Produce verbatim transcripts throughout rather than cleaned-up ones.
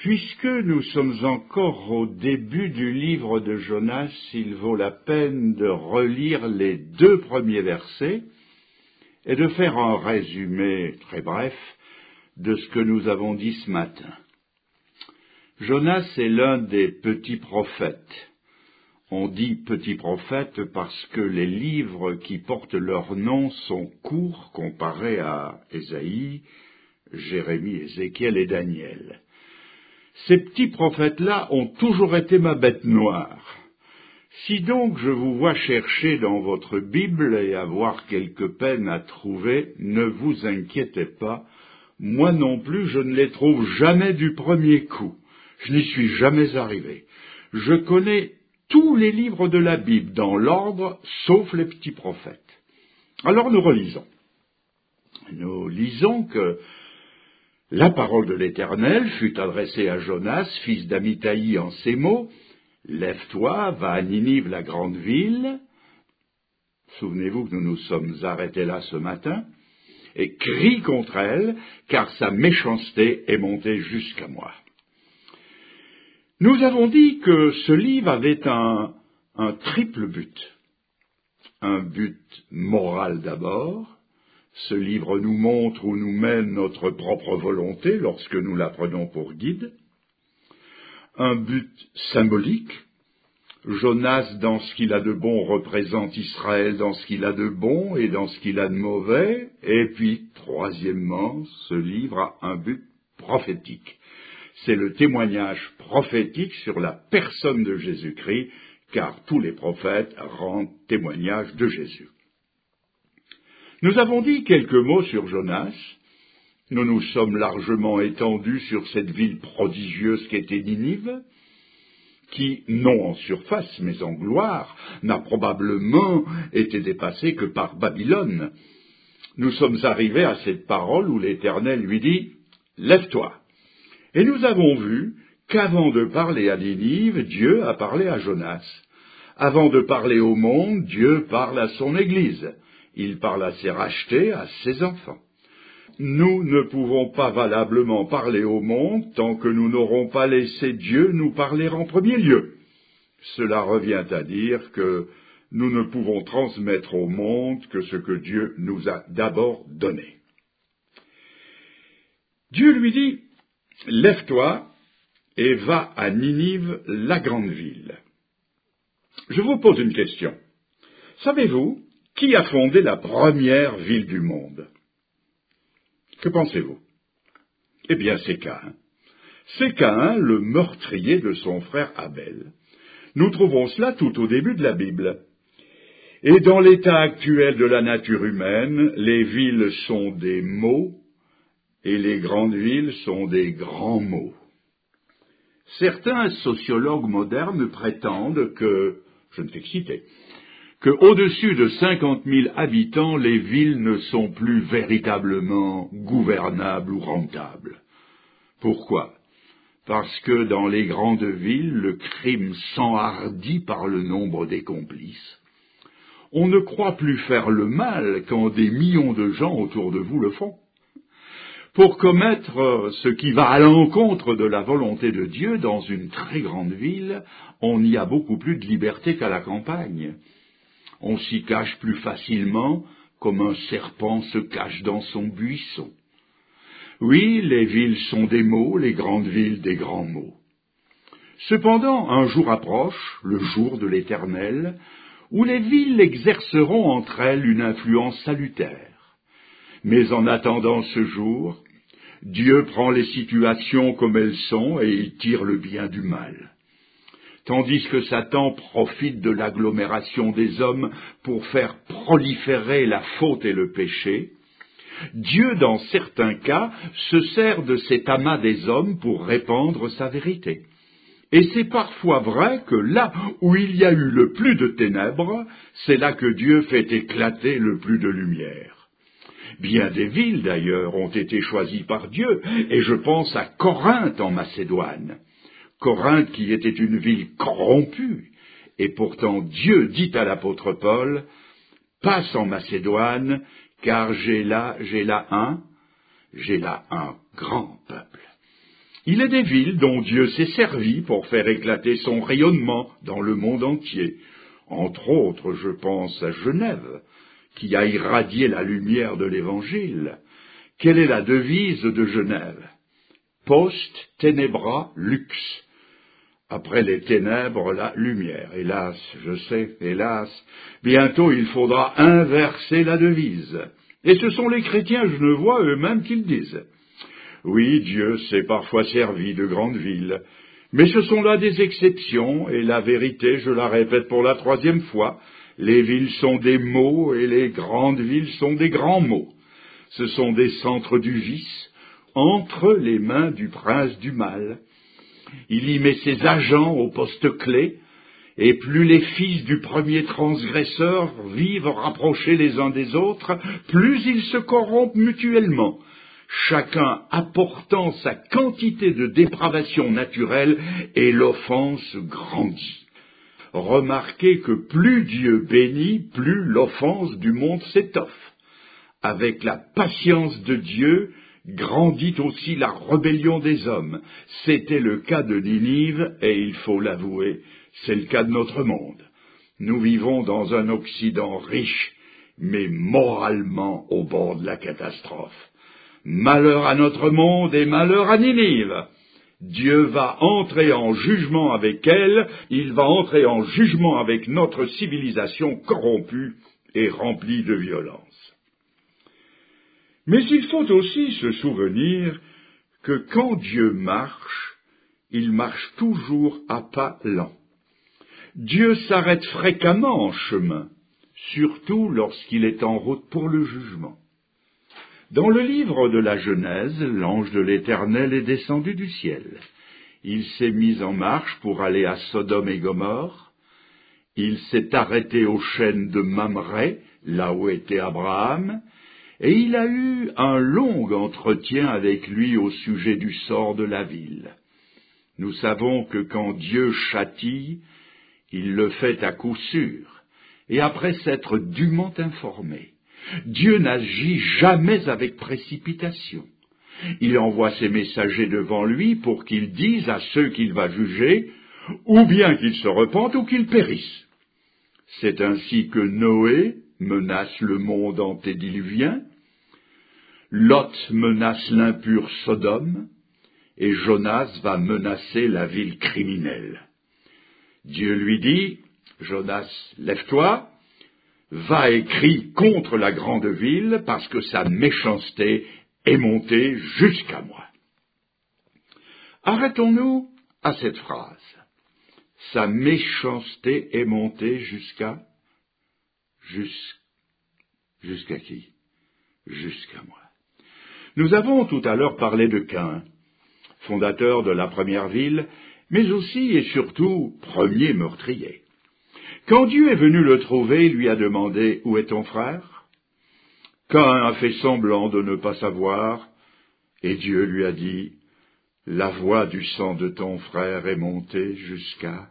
Puisque nous sommes encore au début du livre de Jonas, il vaut la peine de relire les deux premiers versets et de faire un résumé très bref de ce que nous avons dit ce matin. Jonas est l'un des petits prophètes. On dit petits prophètes parce que les livres qui portent leur nom sont courts comparés à Ésaïe, Jérémie, Ézéchiel et Daniel. Ces petits prophètes-là ont toujours été ma bête noire. Si donc je vous vois chercher dans votre Bible et avoir quelque peine à trouver, ne vous inquiétez pas, moi non plus je ne les trouve jamais du premier coup. Je n'y suis jamais arrivé. Je connais tous les livres de la Bible dans l'ordre, sauf les petits prophètes. Alors nous relisons. Nous lisons que la parole de l'Éternel fut adressée à Jonas, fils d'Amithaï, en ces mots: « Lève-toi, va à Ninive, la grande ville. » Souvenez-vous que nous nous sommes arrêtés là ce matin. « Et crie contre elle, car sa méchanceté est montée jusqu'à moi. » Nous avons dit que ce livre avait un, un triple but. Un but moral d'abord. Ce livre nous montre où nous mène notre propre volonté lorsque nous la prenons pour guide. Un but symbolique. Jonas, dans ce qu'il a de bon, représente Israël dans ce qu'il a de bon et dans ce qu'il a de mauvais. Et puis, troisièmement, ce livre a un but prophétique. C'est le témoignage prophétique sur la personne de Jésus-Christ, car tous les prophètes rendent témoignage de Jésus. Nous avons dit quelques mots sur Jonas. Nous nous sommes largement étendus sur cette ville prodigieuse qu'était Ninive, qui, non en surface, mais en gloire, n'a probablement été dépassée que par Babylone. Nous sommes arrivés à cette parole où l'Éternel lui dit « Lève-toi ». Et nous avons vu qu'avant de parler à Ninive, Dieu a parlé à Jonas. Avant de parler au monde, Dieu parle à son Église. Il parle à ses rachetés, à ses enfants. Nous ne pouvons pas valablement parler au monde tant que nous n'aurons pas laissé Dieu nous parler en premier lieu. Cela revient à dire que nous ne pouvons transmettre au monde que ce que Dieu nous a d'abord donné. Dieu lui dit: « Lève-toi et va à Ninive, la grande ville. » Je vous pose une question. Savez-vous qui a fondé la première ville du monde? Que pensez-vous? Eh bien, c'est Caïn. C'est Caïn, le meurtrier de son frère Abel. Nous trouvons cela tout au début de la Bible. Et dans l'état actuel de la nature humaine, les villes sont des mots et les grandes villes sont des grands mots. Certains sociologues modernes prétendent que, je ne fais que citer, que au-dessus de cinquante mille habitants, les villes ne sont plus véritablement gouvernables ou rentables. Pourquoi? Parce que dans les grandes villes, le crime s'enhardit par le nombre des complices. On ne croit plus faire le mal quand des millions de gens autour de vous le font. Pour commettre ce qui va à l'encontre de la volonté de Dieu dans une très grande ville, on y a beaucoup plus de liberté qu'à la campagne. On s'y cache plus facilement, comme un serpent se cache dans son buisson. Oui, les villes sont des mots, les grandes villes des grands mots. Cependant, un jour approche, le jour de l'Éternel, où les villes exerceront entre elles une influence salutaire. Mais en attendant ce jour, Dieu prend les situations comme elles sont et il tire le bien du mal. Tandis que Satan profite de l'agglomération des hommes pour faire proliférer la faute et le péché, Dieu, dans certains cas, se sert de cet amas des hommes pour répandre sa vérité. Et c'est parfois vrai que là où il y a eu le plus de ténèbres, c'est là que Dieu fait éclater le plus de lumière. Bien des villes, d'ailleurs, ont été choisies par Dieu, et je pense à Corinthe en Macédoine. Corinthe qui était une ville corrompue, et pourtant Dieu dit à l'apôtre Paul: « Passe en Macédoine, car j'ai là, j'ai là un, j'ai là un grand peuple. » Il est des villes dont Dieu s'est servi pour faire éclater son rayonnement dans le monde entier. Entre autres, je pense à Genève, qui a irradié la lumière de l'Évangile. Quelle est la devise de Genève? Post tenebra lux. Après les ténèbres, la lumière. Hélas, je sais, hélas, bientôt il faudra inverser la devise. Et ce sont les chrétiens genevois eux-mêmes qui le disent. Oui, Dieu s'est parfois servi de grandes villes, mais ce sont là des exceptions, et la vérité, je la répète pour la troisième fois, les villes sont des mots et les grandes villes sont des grands mots. Ce sont des centres du vice, entre les mains du prince du mal. Il y met ses agents au poste clé, et plus les fils du premier transgresseur vivent rapprochés les uns des autres, plus ils se corrompent mutuellement, chacun apportant sa quantité de dépravation naturelle, et l'offense grandit. Remarquez que plus Dieu bénit, plus l'offense du monde s'étoffe. Avec la patience de Dieu, grandit aussi la rébellion des hommes. C'était le cas de Ninive, et il faut l'avouer, c'est le cas de notre monde. Nous vivons dans un Occident riche, mais moralement au bord de la catastrophe. Malheur à notre monde et malheur à Ninive. Dieu va entrer en jugement avec elle, il va entrer en jugement avec notre civilisation corrompue et remplie de violence. Mais il faut aussi se souvenir que quand Dieu marche, il marche toujours à pas lents. Dieu s'arrête fréquemment en chemin, surtout lorsqu'il est en route pour le jugement. Dans le livre de la Genèse, l'ange de l'Éternel est descendu du ciel. Il s'est mis en marche pour aller à Sodome et Gomorrhe. Il s'est arrêté aux chênes de Mamré, là où était Abraham, et il a eu un long entretien avec lui au sujet du sort de la ville. Nous savons que quand Dieu châtie, il le fait à coup sûr, et après s'être dûment informé. Dieu n'agit jamais avec précipitation. Il envoie ses messagers devant lui pour qu'ils disent à ceux qu'il va juger, ou bien qu'ils se repentent ou qu'ils périssent. C'est ainsi que Noé menace le monde antédiluvien, Lot menace l'impur Sodome, et Jonas va menacer la ville criminelle. Dieu lui dit, Jonas, lève-toi, va et crie contre la grande ville, parce que sa méchanceté est montée jusqu'à moi. Arrêtons-nous à cette phrase. Sa méchanceté est montée jusqu'à... Jusqu'... Jusqu'à qui? Jusqu'à moi. Nous avons tout à l'heure parlé de Caïn, fondateur de la première ville, mais aussi et surtout premier meurtrier. Quand Dieu est venu le trouver, il lui a demandé « Où est ton frère ?» Caïn a fait semblant de ne pas savoir, et Dieu lui a dit « La voix du sang de ton frère est montée jusqu'à,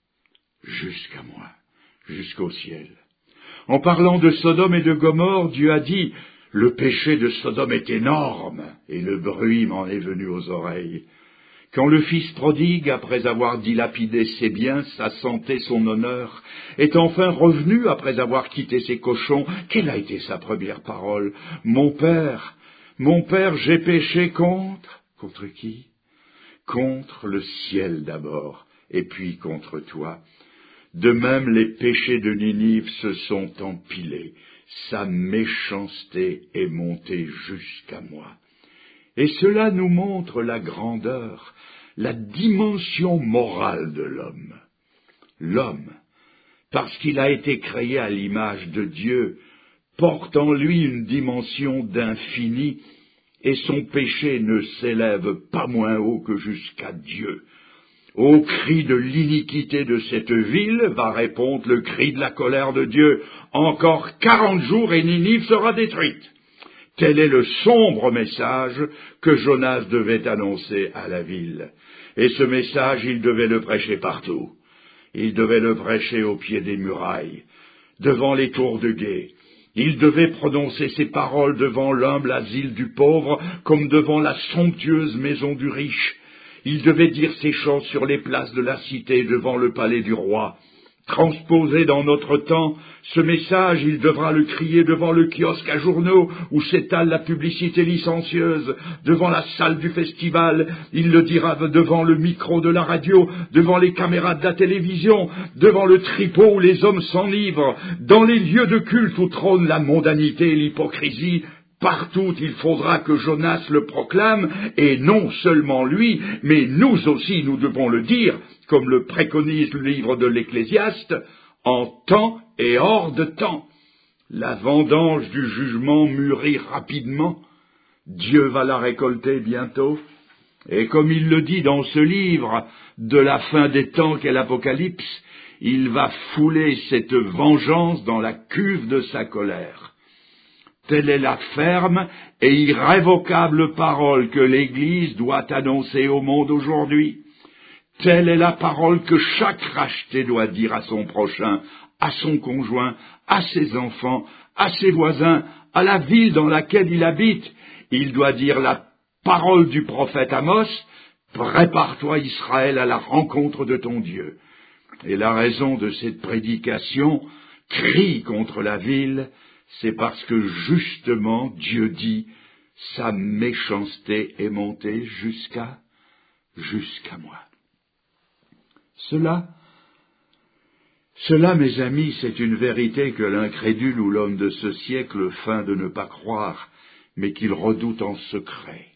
jusqu'à moi, jusqu'au ciel. » En parlant de Sodome et de Gomorrhe, Dieu a dit « Le péché de Sodome est énorme, et le bruit m'en est venu aux oreilles. » Quand le fils prodigue, après avoir dilapidé ses biens, sa santé, son honneur, est enfin revenu après avoir quitté ses cochons, quelle a été sa première parole? « Mon père, mon père, j'ai péché contre... » Contre qui? Contre le ciel d'abord, et puis contre toi. De même, les péchés de Ninive se sont empilés. Sa méchanceté est montée jusqu'à moi. Et cela nous montre la grandeur, la dimension morale de l'homme. L'homme, parce qu'il a été créé à l'image de Dieu, porte en lui une dimension d'infini, et son péché ne s'élève pas moins haut que jusqu'à Dieu. Au cri de l'iniquité de cette ville va répondre le cri de la colère de Dieu. Encore quarante jours et Ninive sera détruite. Tel est le sombre message que Jonas devait annoncer à la ville. Et ce message, il devait le prêcher partout. Il devait le prêcher au pied des murailles, devant les tours de guet. Il devait prononcer ses paroles devant l'humble asile du pauvre, comme devant la somptueuse maison du riche. Il devait dire ces chants sur les places de la cité devant le palais du roi. Transposé dans notre temps, ce message, il devra le crier devant le kiosque à journaux où s'étale la publicité licencieuse, devant la salle du festival, il le dira devant le micro de la radio, devant les caméras de la télévision, devant le tripot où les hommes s'enivrent, dans les lieux de culte où trône la mondanité et l'hypocrisie. Partout, il faudra que Jonas le proclame, et non seulement lui, mais nous aussi, nous devons le dire, comme le préconise le livre de l'Ecclésiaste, en temps et hors de temps. La vendange du jugement mûrit rapidement, Dieu va la récolter bientôt, et comme il le dit dans ce livre de la fin des temps qu'est l'Apocalypse, il va fouler cette vengeance dans la cuve de sa colère. Telle est la ferme et irrévocable parole que l'Église doit annoncer au monde aujourd'hui. Telle est la parole que chaque racheté doit dire à son prochain, à son conjoint, à ses enfants, à ses voisins, à la ville dans laquelle il habite. Il doit dire la parole du prophète Amos, « Prépare-toi Israël à la rencontre de ton Dieu ». Et la raison de cette prédication, crie contre la ville, c'est parce que justement Dieu dit « Sa méchanceté est montée jusqu'à jusqu'à moi ». Cela, cela, mes amis, c'est une vérité que l'incrédule ou l'homme de ce siècle feint de ne pas croire, mais qu'il redoute en secret.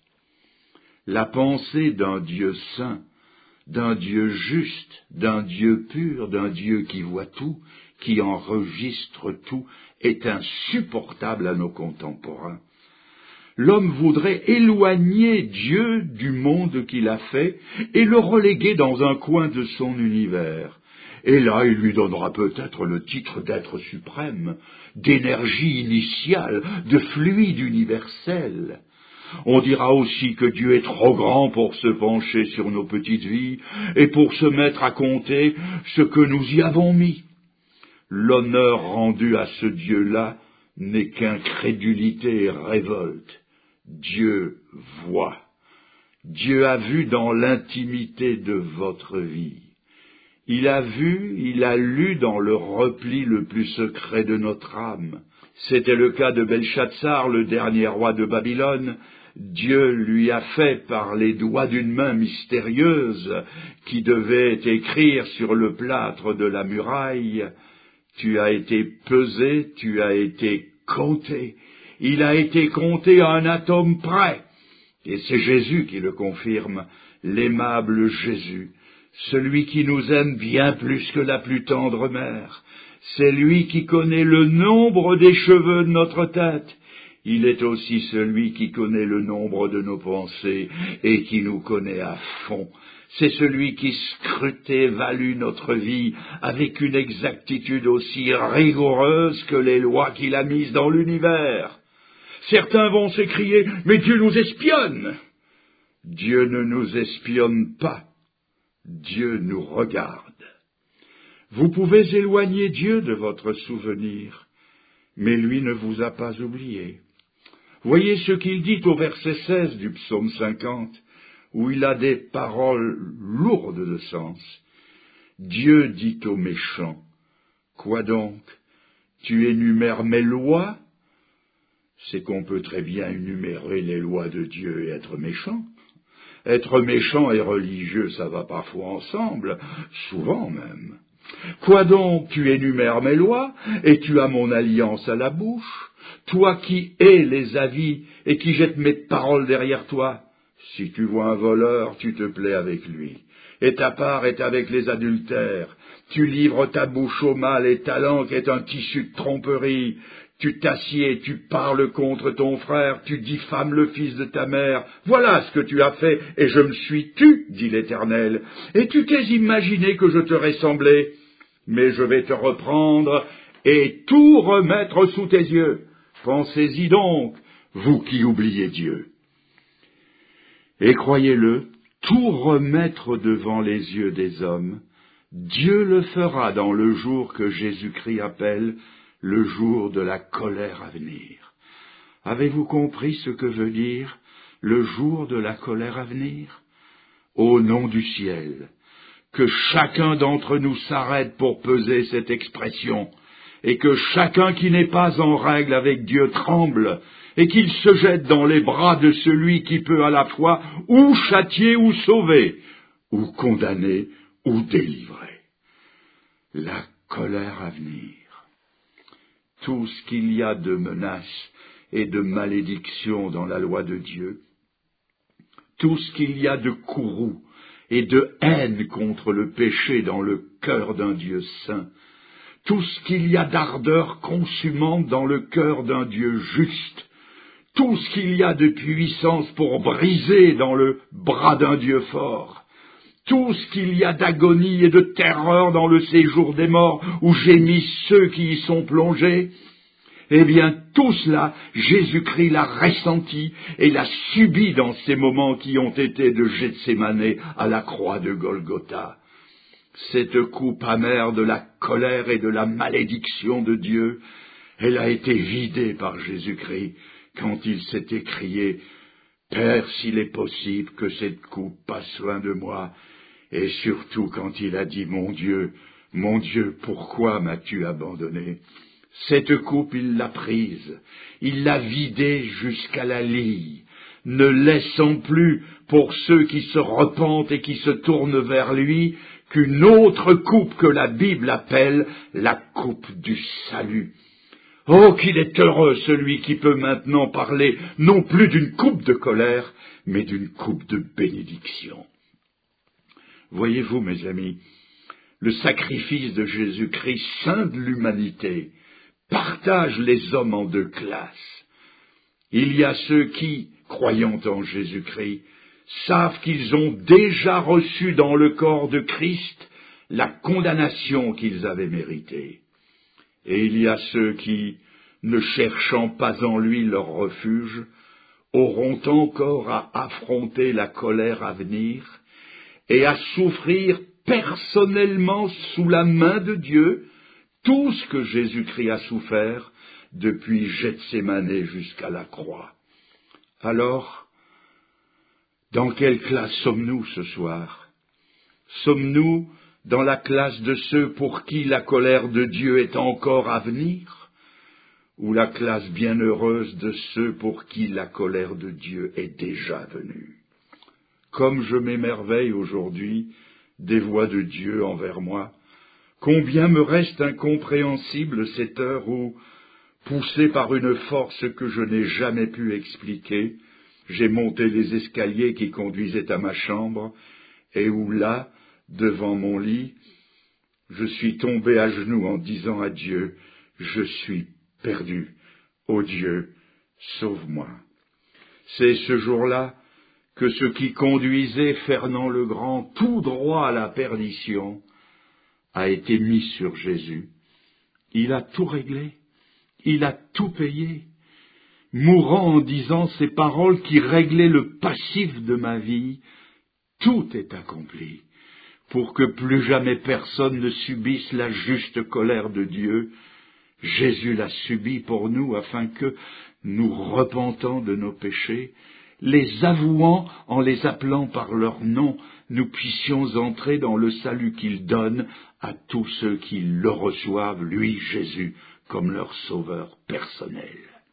La pensée d'un Dieu saint, d'un Dieu juste, d'un Dieu pur, d'un Dieu qui voit tout, qui enregistre tout, est insupportable à nos contemporains. L'homme voudrait éloigner Dieu du monde qu'il a fait et le reléguer dans un coin de son univers. Et là, il lui donnera peut-être le titre d'être suprême, d'énergie initiale, de fluide universel. On dira aussi que Dieu est trop grand pour se pencher sur nos petites vies et pour se mettre à compter ce que nous y avons mis. L'honneur rendu à ce Dieu-là n'est qu'incrédulité et révolte. Dieu voit. Dieu a vu dans l'intimité de votre vie. Il a vu, il a lu dans le repli le plus secret de notre âme. C'était le cas de Belshazzar, le dernier roi de Babylone. Dieu lui a fait par les doigts d'une main mystérieuse qui devait écrire sur le plâtre de la muraille « Tu as été pesé, tu as été compté ». Il a été compté à un atome près. Et c'est Jésus qui le confirme, l'aimable Jésus, celui qui nous aime bien plus que la plus tendre mère. C'est lui qui connaît le nombre des cheveux de notre tête. Il est aussi celui qui connaît le nombre de nos pensées et qui nous connaît à fond. C'est celui qui scrute et évalue notre vie avec une exactitude aussi rigoureuse que les lois qu'il a mises dans l'univers. Certains vont s'écrier « Mais Dieu nous espionne !» Dieu ne nous espionne pas. Dieu nous regarde. Vous pouvez éloigner Dieu de votre souvenir, mais lui ne vous a pas oublié. Voyez ce qu'il dit au verset seize du psaume cinquante, où il a des paroles lourdes de sens. Dieu dit aux méchants, « Quoi donc? Tu énumères mes lois ?» C'est qu'on peut très bien énumérer les lois de Dieu et être méchant. Être méchant et religieux, ça va parfois ensemble, souvent même. Quoi donc, tu énumères mes lois, et tu as mon alliance à la bouche, toi qui hais les avis et qui jettes mes paroles derrière toi. Si tu vois un voleur, tu te plais avec lui, et ta part est avec les adultères. Tu livres ta bouche au mal, et ta langue est un tissu de tromperie. Tu t'assieds, tu parles contre ton frère, tu diffames le fils de ta mère. Voilà ce que tu as fait, et je me suis tu, dit l'Éternel. Et tu t'es imaginé que je te ressemblais. Mais je vais te reprendre et tout remettre sous tes yeux. Pensez-y donc, vous qui oubliez Dieu. Et croyez-le, tout remettre devant les yeux des hommes, Dieu le fera dans le jour que Jésus-Christ appelle le jour de la colère à venir. Avez-vous compris ce que veut dire le jour de la colère à venir? au nom du ciel, que chacun d'entre nous s'arrête pour peser cette expression, et que chacun qui n'est pas en règle avec Dieu tremble, et qu'il se jette dans les bras de celui qui peut à la fois ou châtier ou sauver, ou condamner ou délivrer. La colère à venir. Tout ce qu'il y a de menaces et de malédictions dans la loi de Dieu, tout ce qu'il y a de courroux et de haine contre le péché dans le cœur d'un Dieu saint, tout ce qu'il y a d'ardeur consumante dans le cœur d'un Dieu juste, tout ce qu'il y a de puissance pour briser dans le bras d'un Dieu fort, tout ce qu'il y a d'agonie et de terreur dans le séjour des morts où gémissent ceux qui y sont plongés, eh bien, tout cela, Jésus-Christ l'a ressenti et l'a subi dans ces moments qui ont été de Gethsémane à la croix de Golgotha. Cette coupe amère de la colère et de la malédiction de Dieu, elle a été vidée par Jésus-Christ quand il s'est écrié « Père, s'il est possible que cette coupe passe loin de moi », et surtout quand il a dit « Mon Dieu, mon Dieu, pourquoi m'as-tu abandonné ?» Cette coupe, il l'a prise, il l'a vidée jusqu'à la lie, ne laissant plus, pour ceux qui se repentent et qui se tournent vers lui, qu'une autre coupe que la Bible appelle la coupe du salut. Oh, qu'il est heureux celui qui peut maintenant parler non plus d'une coupe de colère, mais d'une coupe de bénédiction. Voyez-vous, mes amis, le sacrifice de Jésus-Christ, saint de l'humanité, partage les hommes en deux classes. Il y a ceux qui, croyant en Jésus-Christ, savent qu'ils ont déjà reçu dans le corps de Christ la condamnation qu'ils avaient méritée. Et il y a ceux qui, ne cherchant pas en lui leur refuge, auront encore à affronter la colère à venir et à souffrir personnellement sous la main de Dieu tout ce que Jésus-Christ a souffert depuis Gethsémane jusqu'à la croix. Alors, dans quelle classe sommes-nous ce soir? Sommes-nous dans la classe de ceux pour qui la colère de Dieu est encore à venir, ou la classe bienheureuse de ceux pour qui la colère de Dieu est déjà venue? Comme je m'émerveille aujourd'hui des voies de Dieu envers moi, combien me reste incompréhensible cette heure où, poussé par une force que je n'ai jamais pu expliquer, j'ai monté les escaliers qui conduisaient à ma chambre, et où là, devant mon lit, je suis tombé à genoux en disant à Dieu, « Je suis perdu. Ô Dieu, sauve-moi. » C'est ce jour-là que ce qui conduisait Fernand le Grand tout droit à la perdition a été mis sur Jésus. Il a tout réglé, il a tout payé, mourant en disant ces paroles qui réglaient le passif de ma vie. Tout est accompli pour que plus jamais personne ne subisse la juste colère de Dieu. Jésus l'a subi pour nous afin que, nous repentant de nos péchés, les avouant en les appelant par leur nom, nous puissions entrer dans le salut qu'il donne à tous ceux qui le reçoivent, lui, Jésus, comme leur sauveur personnel.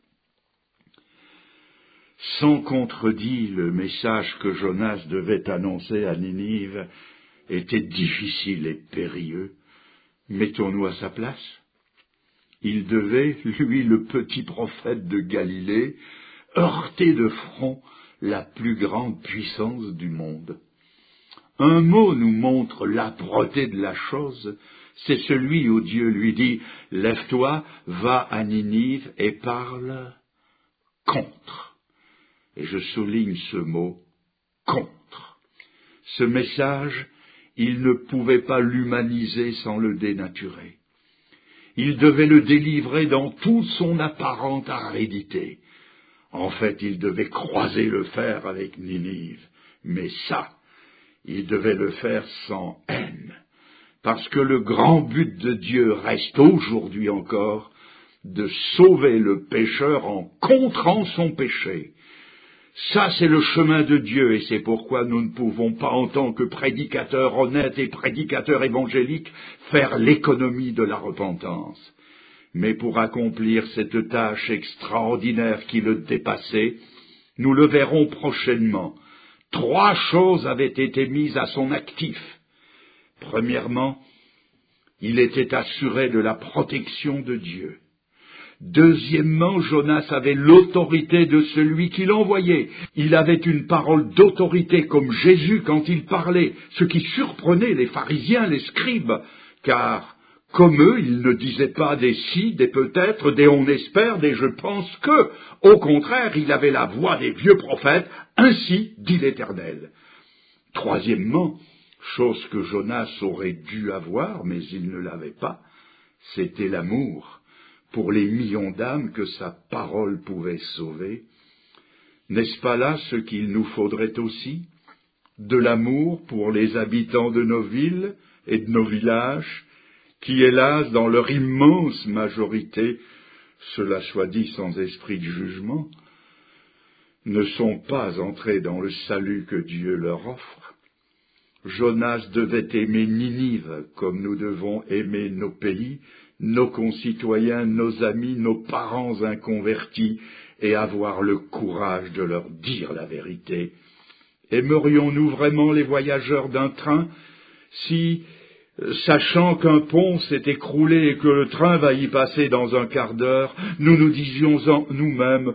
Sans contredit, le message que Jonas devait annoncer à Ninive était difficile et périlleux. Mettons-nous à sa place. Il devait, lui le petit prophète de Galilée, heurter de front la plus grande puissance du monde. Un mot nous montre l'âpreté de la chose, c'est celui où Dieu lui dit « Lève-toi, va à Ninive et parle contre ». Et je souligne ce mot « contre ». Ce message, il ne pouvait pas l'humaniser sans le dénaturer. Il devait le délivrer dans toute son apparente aridité. En fait, il devait croiser le fer avec Ninive. Mais ça, il devait le faire sans haine. Parce que le grand but de Dieu reste aujourd'hui encore de sauver le pécheur en contrant son péché. Ça, c'est le chemin de Dieu, et c'est pourquoi nous ne pouvons pas, en tant que prédicateurs honnêtes et prédicateurs évangéliques, faire l'économie de la repentance. Mais pour accomplir cette tâche extraordinaire qui le dépassait, nous le verrons prochainement. Trois choses avaient été mises à son actif. Premièrement, il était assuré de la protection de Dieu. Deuxièmement, Jonas avait l'autorité de celui qui l'envoyait. Il avait une parole d'autorité comme Jésus quand il parlait, ce qui surprenait les pharisiens, les scribes, car, comme eux, il ne disait pas des si, des peut-être, des on espère, des je pense que. Au contraire, il avait la voix des vieux prophètes, ainsi dit l'Éternel. Troisièmement, chose que Jonas aurait dû avoir, mais il ne l'avait pas, c'était l'amour pour les millions d'âmes que sa parole pouvait sauver. N'est-ce pas là ce qu'il nous faudrait aussi? De l'amour pour les habitants de nos villes et de nos villages, qui, hélas, dans leur immense majorité, cela soit dit sans esprit de jugement, ne sont pas entrés dans le salut que Dieu leur offre. Jonas devait aimer Ninive comme nous devons aimer nos pays, nos concitoyens, nos amis, nos parents inconvertis, et avoir le courage de leur dire la vérité. Aimerions-nous vraiment les voyageurs d'un train si, sachant qu'un pont s'est écroulé et que le train va y passer dans un quart d'heure, nous nous disions en nous-mêmes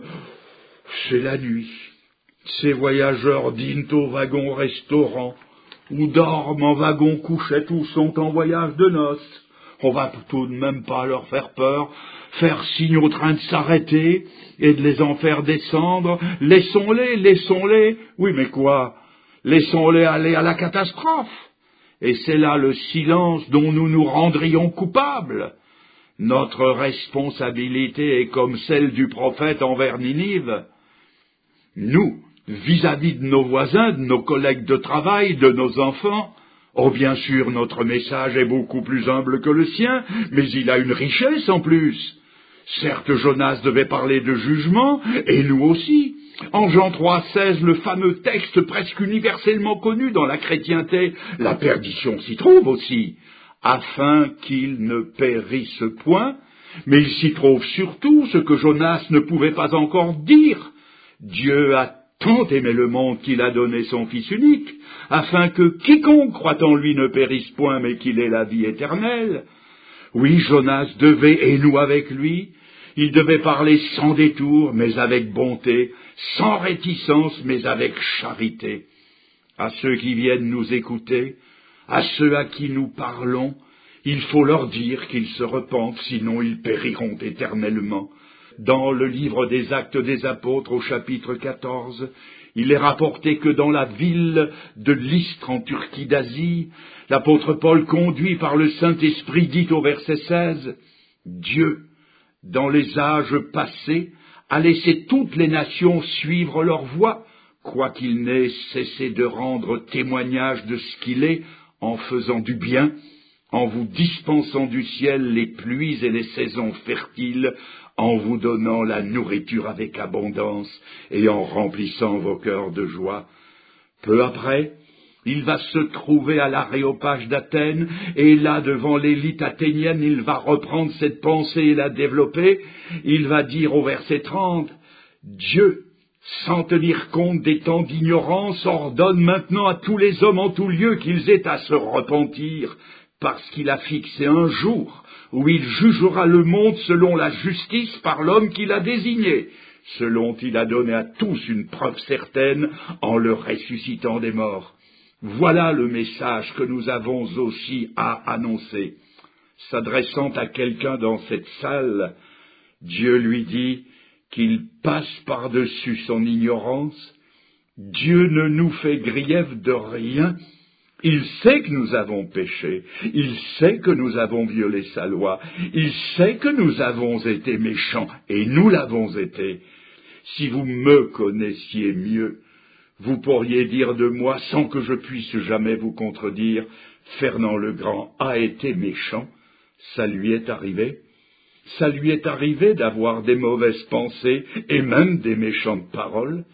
« c'est la nuit ». Ces voyageurs dînent au wagon-restaurant ou dorment en wagon-couchette ou sont en voyage de noces. On va tout de même pas leur faire peur, faire signe au train de s'arrêter et de les en faire descendre. Laissons-les, laissons-les. Oui, mais quoi? Laissons-les aller à la catastrophe. Et c'est là le silence dont nous nous rendrions coupables. Notre responsabilité est comme celle du prophète envers Ninive. Nous, vis-à-vis de nos voisins, de nos collègues de travail, de nos enfants, oh, bien sûr, notre message est beaucoup plus humble que le sien, mais il a une richesse en plus. Certes, Jonas devait parler de jugement, et nous aussi. En Jean trois seize, le fameux texte presque universellement connu dans la chrétienté, la perdition s'y trouve aussi, afin qu'il ne périsse point, mais il s'y trouve surtout ce que Jonas ne pouvait pas encore dire. Dieu a tant aimé le monde qu'il a donné son Fils unique, afin que quiconque croit en lui ne périsse point, mais qu'il ait la vie éternelle. Oui, Jonas devait, et nous avec lui, il devait parler sans détour, mais avec bonté, sans réticence, mais avec charité. À ceux qui viennent nous écouter, à ceux à qui nous parlons, il faut leur dire qu'ils se repentent, sinon ils périront éternellement. Dans le livre des Actes des Apôtres, au chapitre quatorze, il est rapporté que dans la ville de Lystre, en Turquie d'Asie, l'apôtre Paul, conduit par le Saint-Esprit, dit au verset seize, « Dieu, dans les âges passés, a laissé toutes les nations suivre leur voie, quoiqu'il n'ait cessé de rendre témoignage de ce qu'il est, en faisant du bien, en vous dispensant du ciel les pluies et les saisons fertiles, en vous donnant la nourriture avec abondance et en remplissant vos cœurs de joie. » Peu après, il va se trouver à l'Aréopage d'Athènes, et là, devant l'élite athénienne, il va reprendre cette pensée et la développer. Il va dire au verset trente, « Dieu, sans tenir compte des temps d'ignorance, ordonne maintenant à tous les hommes en tout lieu qu'ils aient à se repentir, parce qu'il a fixé un jour où il jugera le monde selon la justice par l'homme qu'il a désigné, selon qu'il a donné à tous une preuve certaine en le ressuscitant des morts. » Voilà le message que nous avons aussi à annoncer. S'adressant à quelqu'un dans cette salle, Dieu lui dit qu'il passe par-dessus son ignorance. Dieu ne nous fait grief de rien. Il sait que nous avons péché, il sait que nous avons violé sa loi, il sait que nous avons été méchants, et nous l'avons été. Si vous me connaissiez mieux, vous pourriez dire de moi, sans que je puisse jamais vous contredire, Fernand le Grand a été méchant, ça lui est arrivé. Ça lui est arrivé d'avoir des mauvaises pensées et même des méchantes paroles.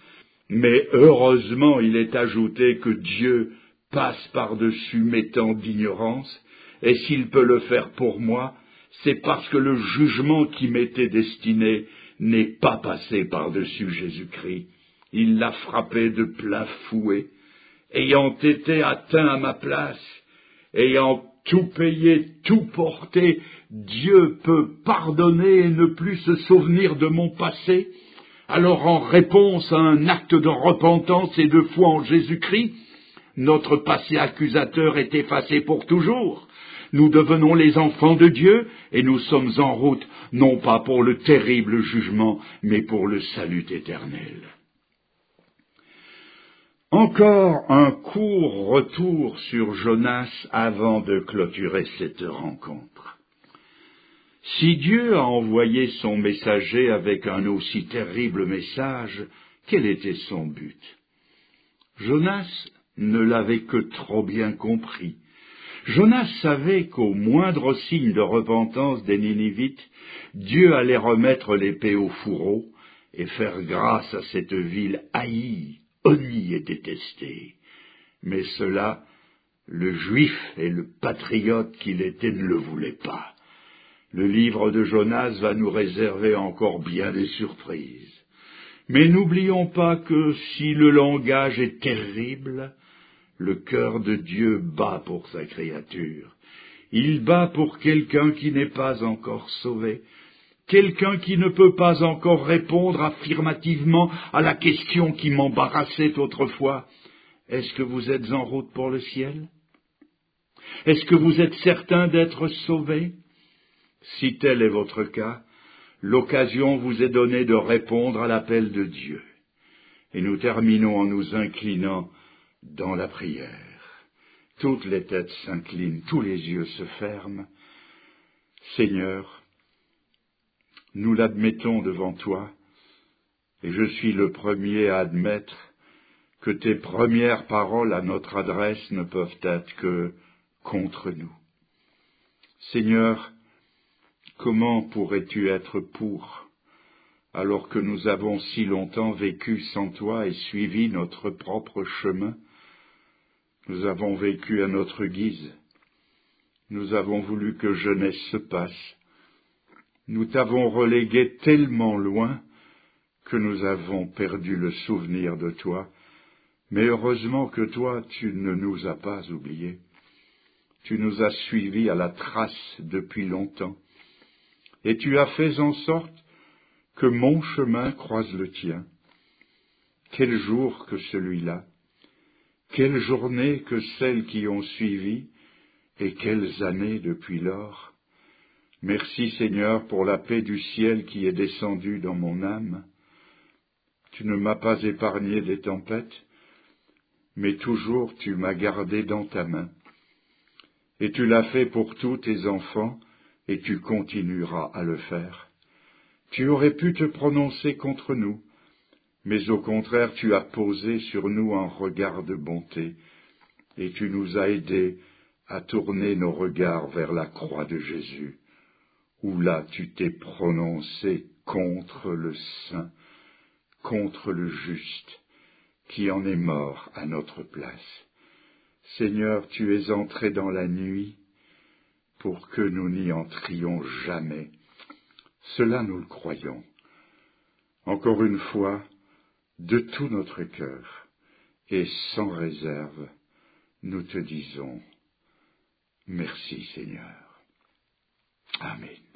Mais heureusement, il est ajouté que Dieu passe par-dessus mes temps d'ignorance, et s'il peut le faire pour moi, c'est parce que le jugement qui m'était destiné n'est pas passé par-dessus Jésus-Christ. Il l'a frappé de plein fouet, ayant été atteint à ma place, ayant tout payé, tout porté, Dieu peut pardonner et ne plus se souvenir de mon passé. Alors en réponse à un acte de repentance et de foi en Jésus-Christ, notre passé accusateur est effacé pour toujours. Nous devenons les enfants de Dieu et nous sommes en route, non pas pour le terrible jugement, mais pour le salut éternel. Encore un court retour sur Jonas avant de clôturer cette rencontre. Si Dieu a envoyé son messager avec un aussi terrible message, quel était son but? Jonas ne l'avait que trop bien compris. Jonas savait qu'au moindre signe de repentance des Ninivites, Dieu allait remettre l'épée au fourreau et faire grâce à cette ville haïe, honnie et détestée. Mais cela, le juif et le patriote qu'il était ne le voulait pas. Le livre de Jonas va nous réserver encore bien des surprises. Mais n'oublions pas que si le langage est terrible, le cœur de Dieu bat pour sa créature. Il bat pour quelqu'un qui n'est pas encore sauvé, quelqu'un qui ne peut pas encore répondre affirmativement à la question qui m'embarrassait autrefois. Est-ce que vous êtes en route pour le ciel? Est-ce que vous êtes certain d'être sauvé? Si tel est votre cas, l'occasion vous est donnée de répondre à l'appel de Dieu. Et nous terminons en nous inclinant dans la prière. Toutes les têtes s'inclinent, tous les yeux se ferment. Seigneur, nous l'admettons devant toi, et je suis le premier à admettre que tes premières paroles à notre adresse ne peuvent être que contre nous. Seigneur, comment pourrais-tu être pour, alors que nous avons si longtemps vécu sans toi et suivi notre propre chemin? Nous avons vécu à notre guise. Nous avons voulu que jeunesse se passe. Nous t'avons relégué tellement loin que nous avons perdu le souvenir de toi. Mais heureusement que toi, tu ne nous as pas oubliés. Tu nous as suivis à la trace depuis longtemps. Et tu as fait en sorte que mon chemin croise le tien. Quel jour que celui-là! Quelle journée que celles qui ont suivi, et quelles années depuis lors. Merci Seigneur pour la paix du ciel qui est descendue dans mon âme. Tu ne m'as pas épargné des tempêtes, mais toujours tu m'as gardé dans ta main. Et tu l'as fait pour tous tes enfants, et tu continueras à le faire. Tu aurais pu te prononcer contre nous, mais au contraire tu as posé sur nous un regard de bonté, et tu nous as aidés à tourner nos regards vers la croix de Jésus, où là tu t'es prononcé contre le saint, contre le juste, qui en est mort à notre place. Seigneur, tu es entré dans la nuit pour que nous n'y entrions jamais. Cela nous le croyons. Encore une fois, de tout notre cœur et sans réserve, nous te disons merci Seigneur. Amen.